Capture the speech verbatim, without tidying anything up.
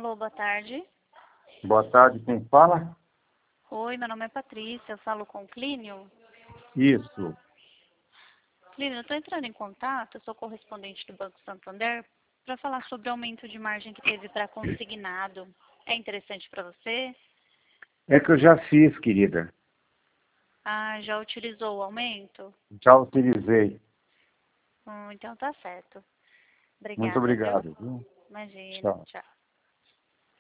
Alô, boa tarde. Boa tarde, quem fala? Oi, meu nome é Patrícia, eu falo com o Clínio. Isso. Clínio, eu estou entrando em contato, eu sou correspondente do Banco Santander, para falar sobre o aumento de margem que teve para consignado. É interessante para você? É que eu já fiz, querida. Ah, já utilizou o aumento? Já utilizei. Hum, então tá certo. Muito Obrigada, viu? obrigado. Viu? Imagina, Tchau. tchau.